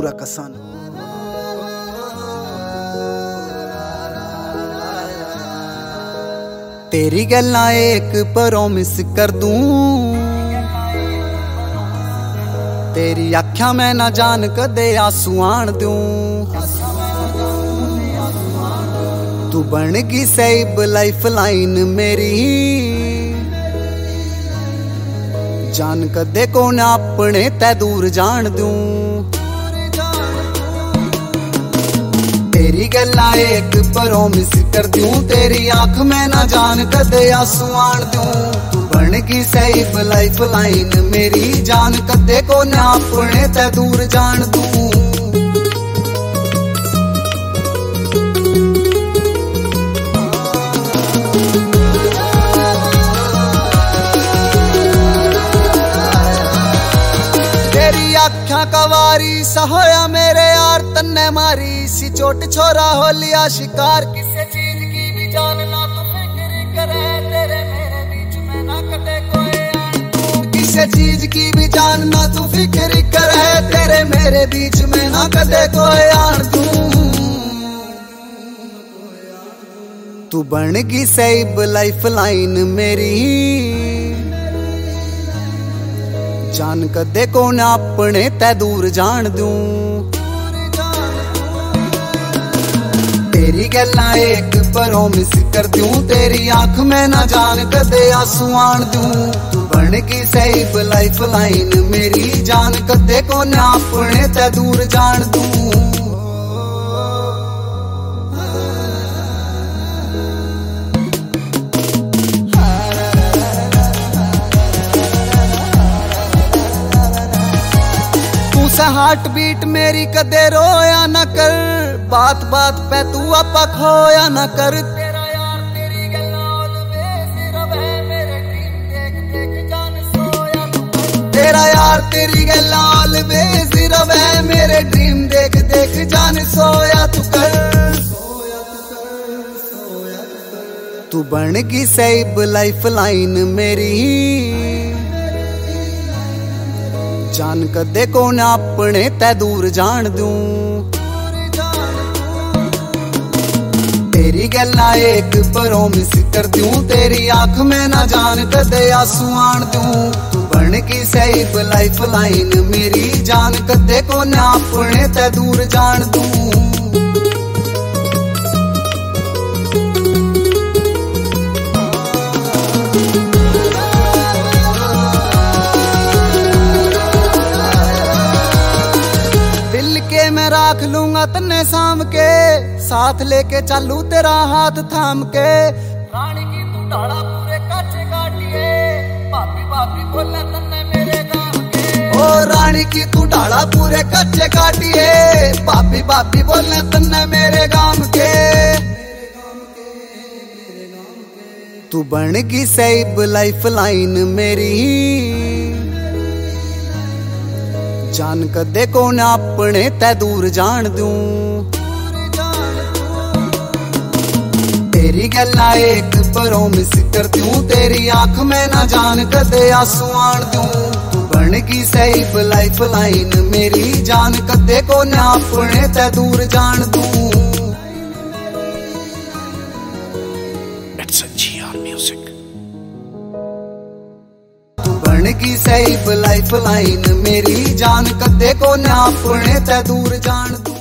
पूरा कसान। तेरी गल्ला एक प्रॉमिस कर दूं, तेरी आख्या मैं ना जान कदे आंसू आन दूं। तू बन गई सेब लाइफ लाइन मेरी, जान कदे को ना अपने तै दूर जान दूं। तेरी गल्ला एक प्रॉमिस कर दूं, तेरी आंख में ना जान कदे आंसू आन दूं। तू बन गई सेब लाइफ लाइन मेरी, जान कदे को ना अपने तै दूर जान दूं। आख्या कवारी सहोया मेरे यार तन्ने मारी सी चोट, छोरा हो लिया शिकार। किसी चीज की भी जानना तू फिक्र करे, तेरे मेरे बीच में ना कटे कोई यार। किसी चीज की भी जानना तू फिक्र करे, तेरे मेरे बीच में ना कटे कोई यार। तू बन गई सेब लाइफ लाइन मेरी, जान कदे को ना अपने तै दूर जान दूं। तेरी गल्ला एक प्रॉमिस कर दूं, तेरी आंख में ना जान कदे आंसू आन दूं। तू बन गई सेब लाइफ लाइन मेरी, जान कदे को ना अपने तै दूर जान दूं। हार्ट बीट मेरी कदे रोया न कर, बात बात पे तू आपा खोया न कर। तेरा यार तेरी गल्ला ऑलवेज रवे, मेरे ड्रीम देख देख जान सोया तू कर। तेरा यार तेरी गल्ला ऑलवेज रवे, मेरे ड्रीम देख देख जान सोया तू कर। तू बन गई सेब लाइफ लाइन मेरी, जान कदे को ना अपने तै दूर जान दूं। तेरी गल्ला एक प्रॉमिस कर दूं, तेरी आंख में ना जान कदे आंसू आन दूं। तू बन गई सेब लाइफ लाइन मेरी, जान कदे को ना अपने तै दूर जान दूं। मैं राख लूंगा तन्ने साम के, साथ लेके चालू तेरा हाथ थाम के। रानी की तू ढाला पूरे काचे काटिए, भाभी भाभी बोले तन्ने मेरे गांव के। ओ रानी की तू ढाला पूरे काचे काटिए, भाभी भाभी बोले तन्ने मेरे गांव के। तू बन गई सेब लाइफ लाइन मेरी, जान कदे को ना अपने तै दूर जान दूं। तेरी गल्ला एक प्रॉमिस कर दूं, तेरी आंख में ना जान कदे आंसू आन दूं। तू बन गई सेब लाइफ लाइन मेरी, जान कदे को ना अपने तै दूर जान दूं। It's a GR Music. बन गई सेब लाइफ लाइन मेरी, जान कदे को ना अपने तै दूर जान दूं।